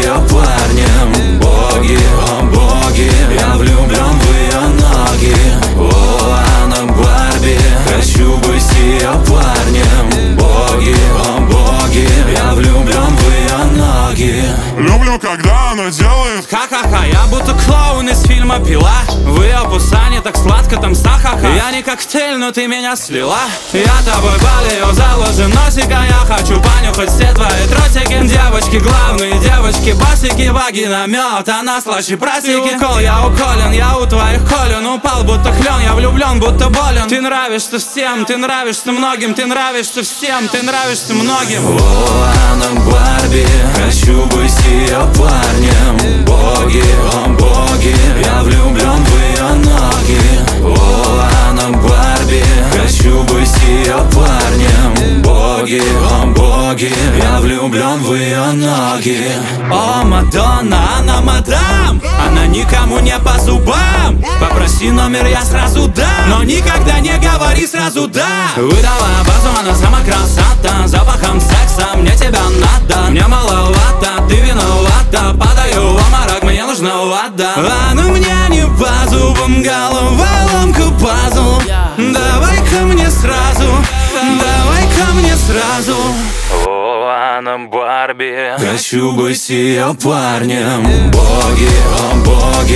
ее парнем. Боги, о боги, я влюблен в ее ноги. О, она Барби, хочу быть с ее парнем. Боги, о боги, я влюблен в ее ноги. Люблю, когда она делает ха-ха-ха, я будто клоун из фильма «Пила». В ее пусане так сладко там сахаха. Я не коктейль, но ты меня слила. Я тобой болею, заложи носика. Я хочу понюхать все твои тросики. Девочки главные, девочки басики. Вагиномет, она слаще просеки. Укол, я уколен, я у твоих колен. Упал будто клен, я влюблен, будто болен. Ты нравишься всем, ты нравишься многим. Ты нравишься всем, ты нравишься многим. О, она Барби, хочу быть с ее парнем. Боги, о боги, я влюблен в ее ноги. О, она Барби, хочу быть с ее парнем. Боги, о боги, я влюблен в ее ноги. О, Мадонна, она мадам, она никому не по зубам. Попроси номер, я сразу дам, но никогда не говори сразу да. Выдавая базу, она сама красота. Запахом секса, мне тебя надо. Мне маловато, ты виновата. Падаю в обморок, мне нужна вода. Она мне не по зубам, головоломка пазл. Давай ко мне сразу, давай ко мне сразу. О, она Барби, хочу быть с ее парнем. Боги, о боги,